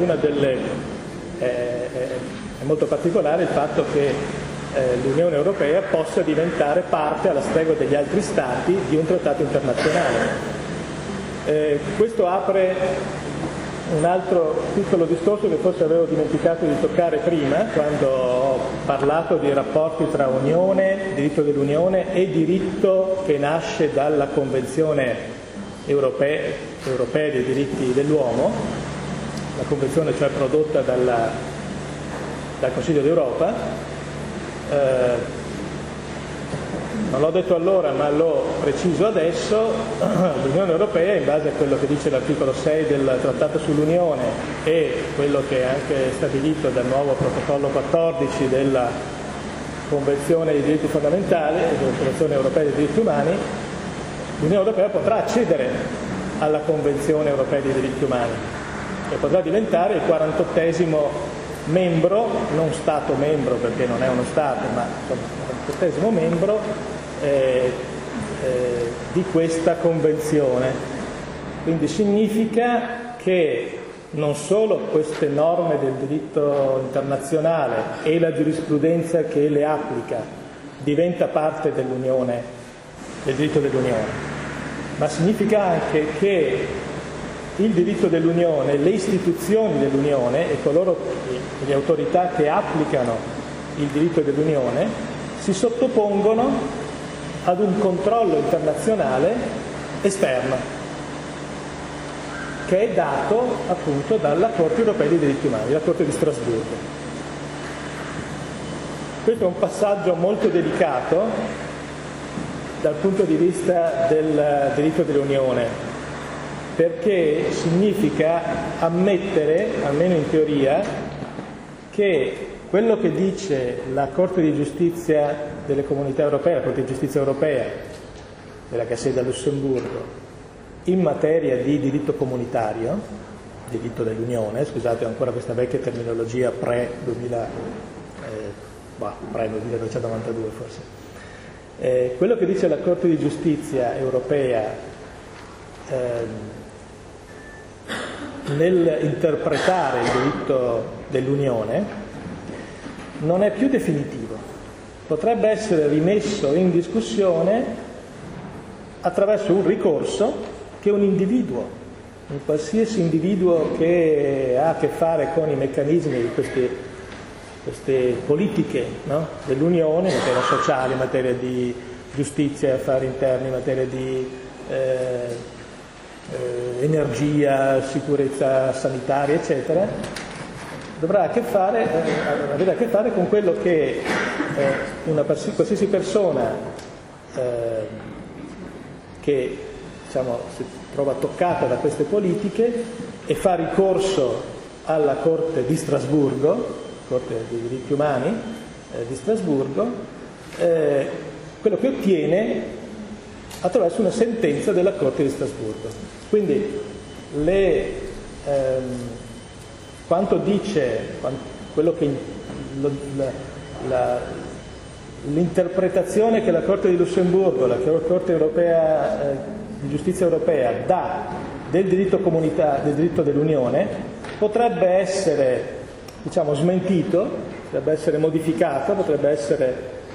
È molto particolare il fatto che l'Unione Europea possa diventare parte, alla stregua degli altri Stati, di un trattato internazionale. Questo apre un altro piccolo discorso che forse avevo dimenticato di toccare prima, quando ho parlato di rapporti tra Unione, diritto dell'Unione e diritto che nasce dalla Convenzione europea dei diritti dell'uomo, la Convenzione cioè prodotta dal Consiglio d'Europa. Non l'ho detto allora, ma lo preciso adesso: l'Unione Europea, in base a quello che dice l'articolo 6 del Trattato sull'Unione e quello che è anche stabilito dal nuovo protocollo 14 della Convenzione dei diritti fondamentali e della Convenzione Europea dei diritti umani, l'Unione Europea potrà accedere alla Convenzione Europea dei diritti umani e potrà diventare il 48esimo membro, non Stato membro perché non è uno Stato, ma insomma il 48esimo membro di questa convenzione. Quindi significa che non solo queste norme del diritto internazionale e la giurisprudenza che le applica diventa parte dell'Unione, del diritto dell'Unione, ma significa anche che il diritto dell'Unione, le istituzioni dell'Unione e le autorità che applicano il diritto dell'Unione si sottopongono ad un controllo internazionale esterno che è dato appunto dalla Corte Europea dei diritti umani, la Corte di Strasburgo. Questo è un passaggio molto delicato dal punto di vista del diritto dell'Unione, perché significa ammettere, almeno in teoria, che quello che dice la Corte di Giustizia delle Comunità Europee, la Corte di Giustizia Europea, quella che ha sede a Lussemburgo, in materia di diritto comunitario, diritto dell'Unione, scusate, ho ancora questa vecchia terminologia pre-1992 forse. Quello che dice la Corte di Giustizia Europea nell'interpretare il diritto dell'Unione non è più definitivo, potrebbe essere rimesso in discussione attraverso un ricorso che un individuo, un qualsiasi individuo che ha a che fare con i meccanismi di queste politiche, no? dell'Unione, in materia sociale, in materia di giustizia e affari interni, in materia di energia, sicurezza sanitaria, eccetera, dovrà avere a che fare con quello che una qualsiasi persona che si trova toccata da queste politiche e fa ricorso alla Corte di Strasburgo, Corte dei diritti umani di Strasburgo, quello che ottiene attraverso una sentenza della Corte di Strasburgo. Quindi quanto dice quello che l'interpretazione che la Corte di Lussemburgo, la Corte europea di giustizia europea dà del diritto del diritto dell'Unione potrebbe essere smentito, potrebbe essere modificato, potrebbe essere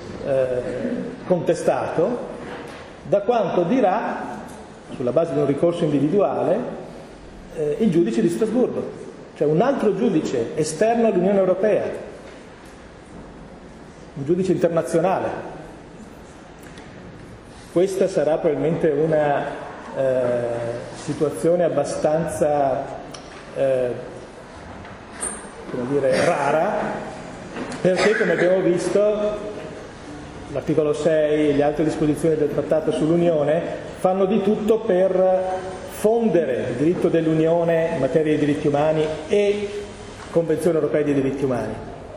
contestato da quanto dirà, sulla base di un ricorso individuale, il giudice di Strasburgo, cioè un altro giudice esterno all'Unione Europea, un giudice internazionale. Questa sarà probabilmente una situazione abbastanza rara, perché, come abbiamo visto, l'articolo 6 e le altre disposizioni del Trattato sull'Unione fanno di tutto per fondere il diritto dell'Unione in materia di diritti umani e Convenzione europea dei diritti umani.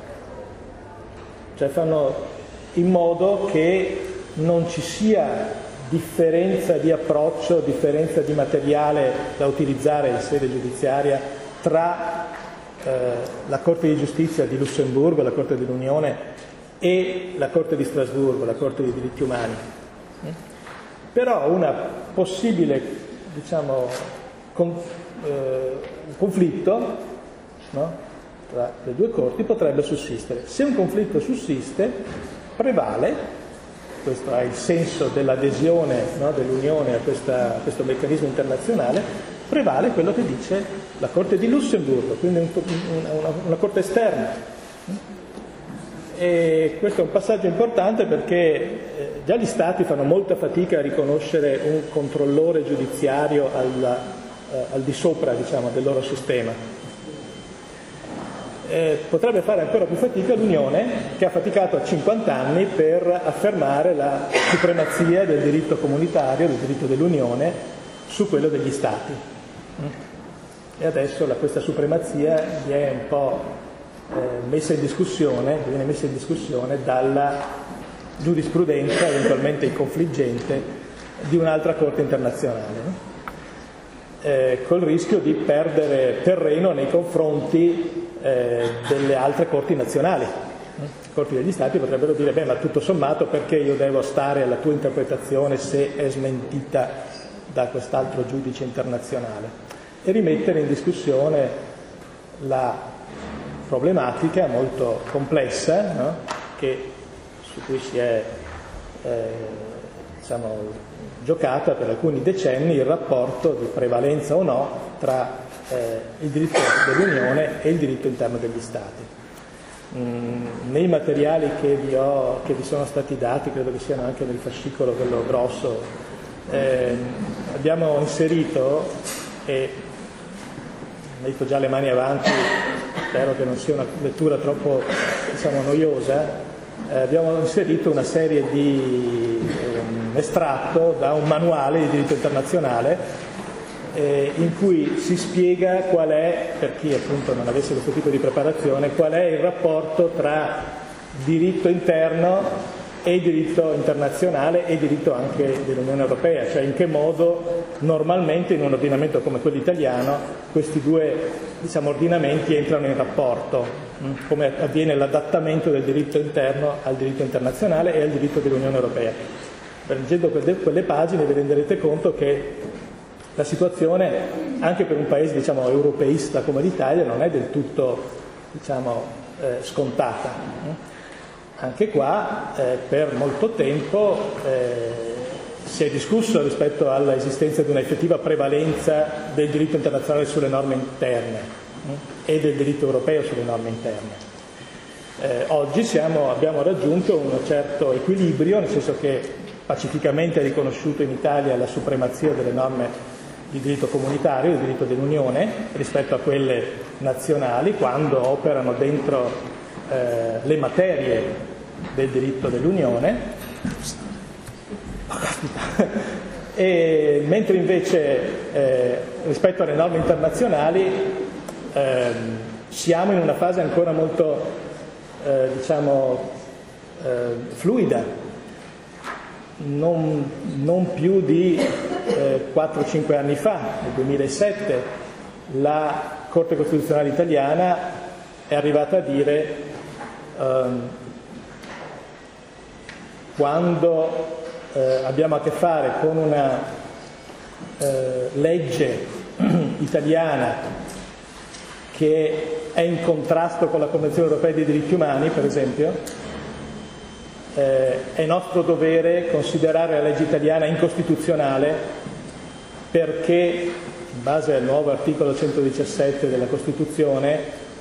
Cioè fanno in modo che non ci sia differenza di approccio, differenza di materiale da utilizzare in sede giudiziaria tra la Corte di Giustizia di Lussemburgo, la Corte dell'Unione, e la Corte di Strasburgo, la Corte dei diritti umani. Però una possibile, conflitto, no? tra le due corti potrebbe sussistere. Se un conflitto sussiste, prevale, questo è il senso dell'adesione, no, dell'Unione a questo meccanismo internazionale, prevale quello che dice la Corte di Lussemburgo, quindi una Corte esterna. E questo è un passaggio importante perché già gli Stati fanno molta fatica a riconoscere un controllore giudiziario al di sopra, del loro sistema. Potrebbe fare ancora più fatica l'Unione, che ha faticato a 50 anni per affermare la supremazia del diritto comunitario, del diritto dell'Unione, su quello degli Stati. E adesso questa supremazia viene un po' messa in discussione dalla giurisprudenza eventualmente confliggente di un'altra Corte internazionale, col rischio di perdere terreno nei confronti delle altre corti nazionali. I corti degli Stati potrebbero dire: beh, ma tutto sommato perché io devo stare alla tua interpretazione se è smentita da quest'altro giudice internazionale, e rimettere in discussione la problematica molto complessa, no? Su cui si è giocata per alcuni decenni il rapporto di prevalenza o no tra il diritto dell'Unione e il diritto interno degli Stati. Nei materiali che vi sono stati dati, credo che siano anche nel fascicolo quello grosso, abbiamo inserito, e metto già le mani avanti, spero che non sia una lettura troppo noiosa, abbiamo inserito una serie di estratto da un manuale di diritto internazionale in cui si spiega qual è, per chi appunto non avesse questo tipo di preparazione, qual è il rapporto tra diritto interno e diritto internazionale e diritto anche dell'Unione Europea, cioè in che modo normalmente in un ordinamento come quello italiano questi due, diciamo, ordinamenti entrano in rapporto, come avviene l'adattamento del diritto interno al diritto internazionale e al diritto dell'Unione Europea. Leggendo quelle pagine vi renderete conto che la situazione anche per un paese, diciamo, europeista come l'Italia non è del tutto, diciamo, scontata. Anche qua per molto tempo si è discusso rispetto all'esistenza di una effettiva prevalenza del diritto internazionale sulle norme interne e del diritto europeo sulle norme interne. Oggi abbiamo raggiunto un certo equilibrio, nel senso che pacificamente è riconosciuto in Italia la supremazia delle norme di diritto comunitario, di diritto dell'Unione, rispetto a quelle nazionali, quando operano dentro le materie del diritto dell'Unione, e mentre invece rispetto alle norme internazionali siamo in una fase ancora molto fluida, non più di 4-5 anni fa, nel 2007, la Corte Costituzionale italiana è arrivata a dire quando abbiamo a che fare con una legge italiana che è in contrasto con la Convenzione Europea dei Diritti Umani, per esempio, è nostro dovere considerare la legge italiana incostituzionale perché, in base al nuovo articolo 117 della Costituzione,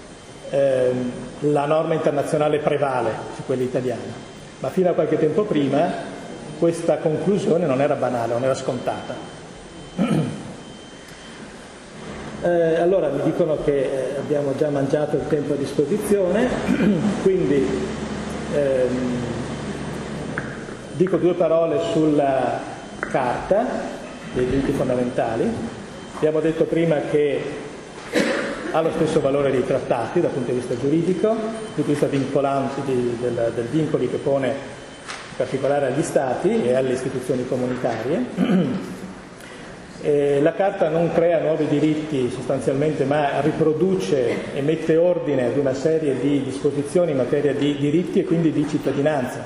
la norma internazionale prevale su quella italiana. Ma fino a qualche tempo prima questa conclusione non era banale, non era scontata. Allora mi dicono che abbiamo già mangiato il tempo a disposizione, quindi dico due parole sulla Carta dei diritti fondamentali. Abbiamo detto prima che ha lo stesso valore dei trattati dal punto di vista giuridico, dal punto di vista vincolante del vincoli che pone in particolare agli Stati e alle istituzioni comunitarie. La Carta non crea nuovi diritti sostanzialmente, ma riproduce e mette ordine ad una serie di disposizioni in materia di diritti e quindi di cittadinanza,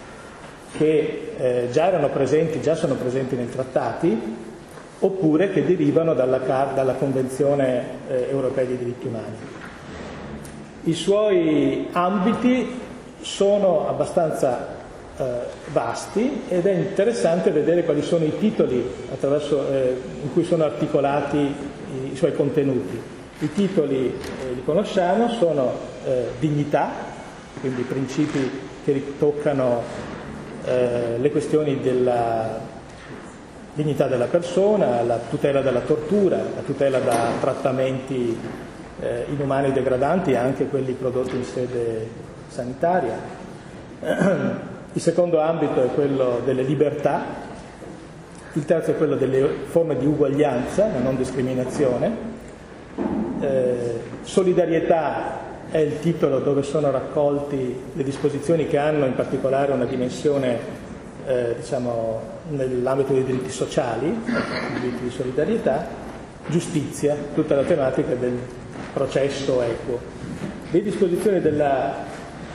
che già sono presenti nei trattati, oppure che derivano dalla Convenzione Europea dei Diritti Umani. I suoi ambiti sono abbastanza vasti ed è interessante vedere quali sono i titoli in cui sono articolati i suoi contenuti. I titoli li conosciamo, sono dignità, quindi principi che toccano le questioni della dignità della persona, la tutela dalla tortura, la tutela da trattamenti inumani e degradanti, anche quelli prodotti in sede sanitaria. Il secondo ambito è quello delle libertà, il terzo è quello delle forme di uguaglianza, la non discriminazione. Solidarietà è il titolo dove sono raccolti le disposizioni che hanno in particolare una dimensione nell'ambito dei diritti sociali, i diritti di solidarietà. Giustizia, tutta la tematica del processo equo. Le disposizioni della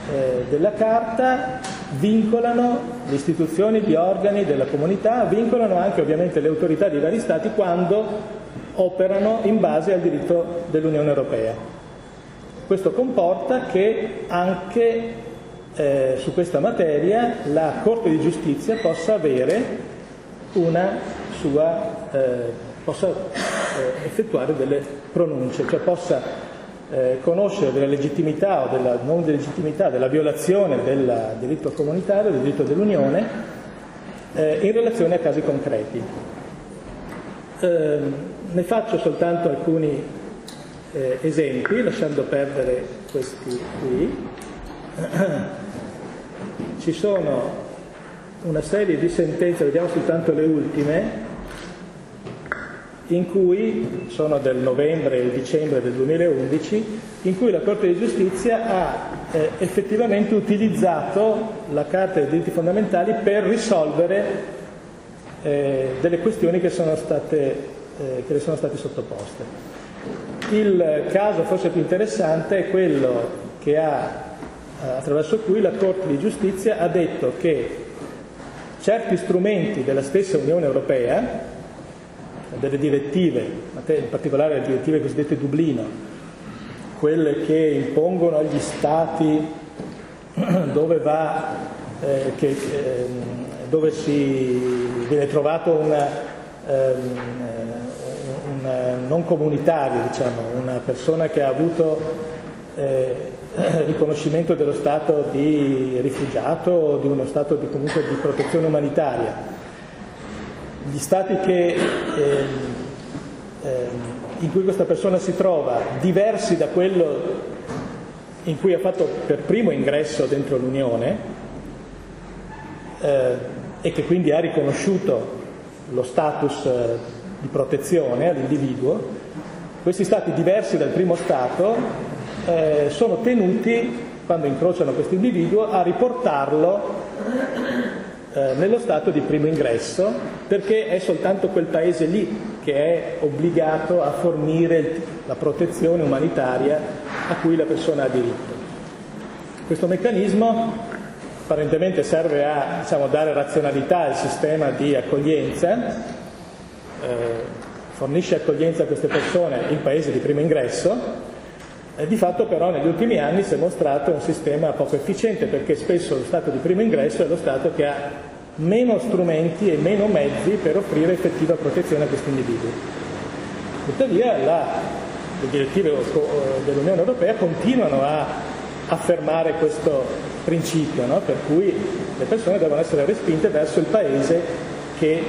Carta vincolano le istituzioni, gli organi della comunità, vincolano anche ovviamente le autorità dei vari Stati quando operano in base al diritto dell'Unione Europea. Questo comporta che anche su questa materia la Corte di Giustizia possa avere possa effettuare delle pronunce, cioè possa conoscere della legittimità o della non legittimità, della violazione del diritto comunitario, del diritto dell'Unione, in relazione a casi concreti. Ne faccio soltanto alcuni esempi, lasciando perdere questi qui. Ci sono una serie di sentenze, vediamo soltanto le ultime, in cui, sono del novembre e dicembre del 2011, in cui la Corte di Giustizia ha effettivamente utilizzato la Carta dei diritti fondamentali per risolvere delle questioni che le sono state sottoposte. Il caso forse più interessante è quello attraverso cui la Corte di Giustizia ha detto che certi strumenti della stessa Unione Europea, delle direttive, in particolare le direttive cosiddette Dublino, quelle che impongono agli Stati dove viene trovato un non comunitario, diciamo, una persona che ha avuto riconoscimento dello stato di rifugiato o di uno stato comunque di protezione umanitaria. Gli stati in cui questa persona si trova, diversi da quello in cui ha fatto per primo ingresso dentro l'Unione, e che quindi ha riconosciuto lo status di protezione all'individuo, questi stati diversi dal primo stato sono tenuti, quando incrociano questo individuo, a riportarlo nello stato di primo ingresso, perché è soltanto quel paese lì che è obbligato a fornire la protezione umanitaria a cui la persona ha diritto. Questo meccanismo apparentemente serve a, diciamo, dare razionalità al sistema di accoglienza, fornisce accoglienza a queste persone in paese di primo ingresso, di fatto però negli ultimi anni si è mostrato un sistema poco efficiente, perché spesso lo Stato di primo ingresso è lo Stato che ha meno strumenti e meno mezzi per offrire effettiva protezione a questi individui. Tuttavia le direttive dell'Unione Europea continuano a affermare questo principio, no? Per cui le persone devono essere respinte verso il paese che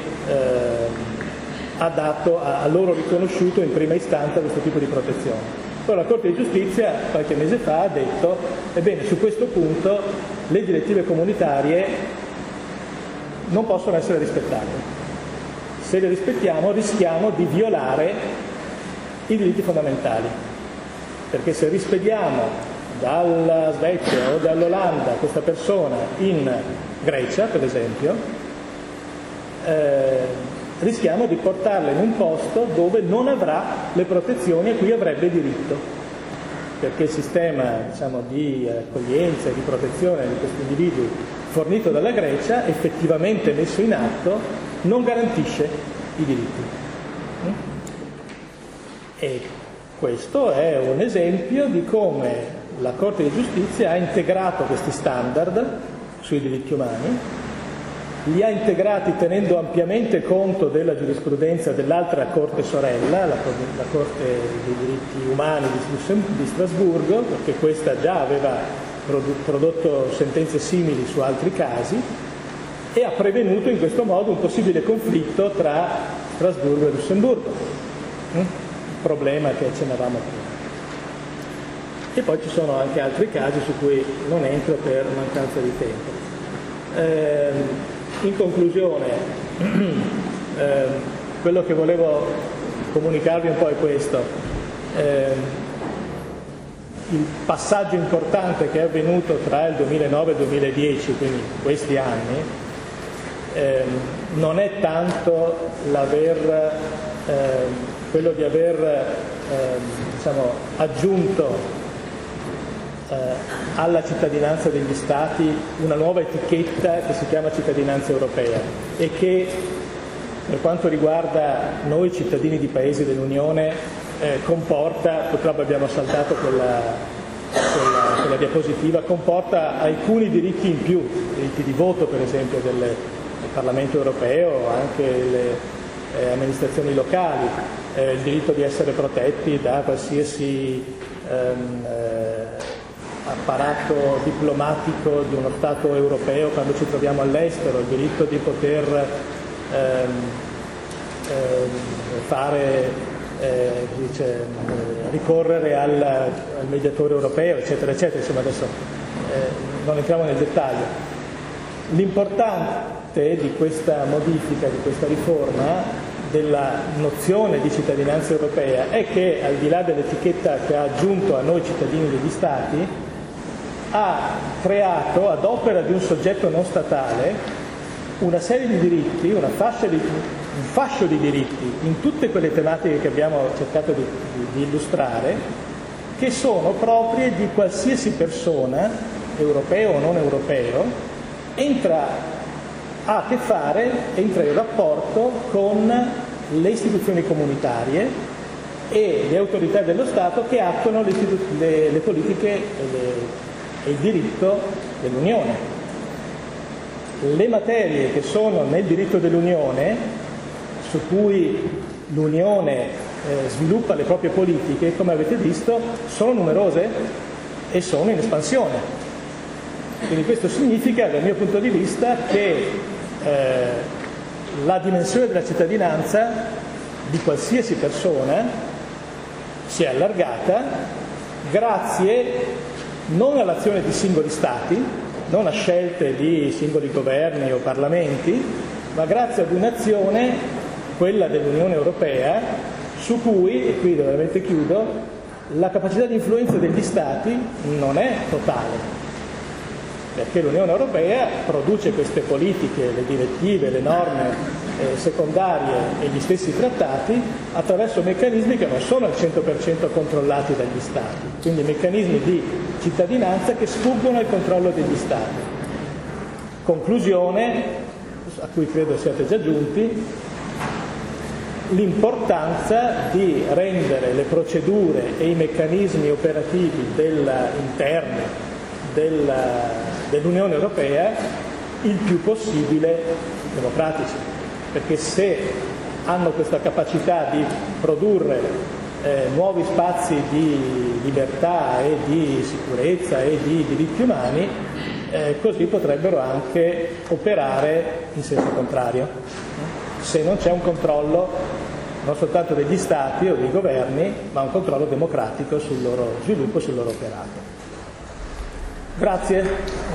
ha loro riconosciuto in prima istanza questo tipo di protezione. Poi la Corte di Giustizia qualche mese fa ha detto: ebbene, su questo punto le direttive comunitarie non possono essere rispettate. Se le rispettiamo rischiamo di violare i diritti fondamentali, perché se rispediamo dalla Svezia o dall'Olanda questa persona in Grecia, per esempio, rischiamo di portarla in un posto dove non avrà le protezioni a cui avrebbe diritto, perché il sistema, diciamo, di accoglienza e di protezione di questi individui fornito dalla Grecia, effettivamente messo in atto, non garantisce i diritti. E questo è un esempio di come la Corte di Giustizia ha integrato questi standard sui diritti umani, li ha integrati tenendo ampiamente conto della giurisprudenza dell'altra Corte sorella, la Corte dei diritti umani di Strasburgo, perché questa già aveva prodotto sentenze simili su altri casi, e ha prevenuto in questo modo un possibile conflitto tra Strasburgo e Lussemburgo, il problema che accennavamo prima. E poi ci sono anche altri casi su cui non entro per mancanza di tempo. In conclusione, quello che volevo comunicarvi un po' è questo. Il passaggio importante che è avvenuto tra il 2009 e il 2010, quindi questi anni, non è tanto quello di aver diciamo, aggiunto alla cittadinanza degli Stati una nuova etichetta che si chiama cittadinanza europea e che, per quanto riguarda noi cittadini di paesi dell'Unione, comporta, purtroppo abbiamo saltato quella diapositiva, comporta alcuni diritti in più, diritti di voto per esempio del Parlamento europeo, anche le amministrazioni locali, il diritto di essere protetti da qualsiasi apparato diplomatico di uno Stato europeo quando ci troviamo all'estero, il diritto di poter ricorrere al mediatore europeo, eccetera, eccetera. Insomma, adesso non entriamo nel dettaglio. L'importante di questa modifica, di questa riforma, della nozione di cittadinanza europea è che, al di là dell'etichetta che ha aggiunto a noi cittadini degli Stati, ha creato, ad opera di un soggetto non statale, una serie di diritti, un fascio di diritti in tutte quelle tematiche che abbiamo cercato di illustrare, che sono proprie di qualsiasi persona, europeo o non europeo, entra in rapporto con le istituzioni comunitarie e le autorità dello Stato che attuano le politiche e il diritto dell'Unione. Le materie che sono nel diritto dell'Unione, su cui l'Unione sviluppa le proprie politiche, come avete visto, sono numerose e sono in espansione. Quindi questo significa, dal mio punto di vista, che la dimensione della cittadinanza di qualsiasi persona si è allargata grazie non all'azione di singoli stati, non a scelte di singoli governi o parlamenti, ma grazie ad un'azione, quella dell'Unione Europea, su cui, e qui veramente chiudo, la capacità di influenza degli stati non è totale, perché l'Unione Europea produce queste politiche, le direttive, le norme secondarie e gli stessi trattati attraverso meccanismi che non sono al 100% controllati dagli Stati, quindi meccanismi di cittadinanza che sfuggono al controllo degli Stati. Conclusione, a cui credo siate già giunti: l'importanza di rendere le procedure e i meccanismi operativi interni dell'Unione Europea il più possibile democratici, perché se hanno questa capacità di produrre nuovi spazi di libertà e di sicurezza e di diritti umani, così potrebbero anche operare in senso contrario, se non c'è un controllo non soltanto degli Stati o dei governi, ma un controllo democratico sul loro sviluppo e sul loro operato. Grazie.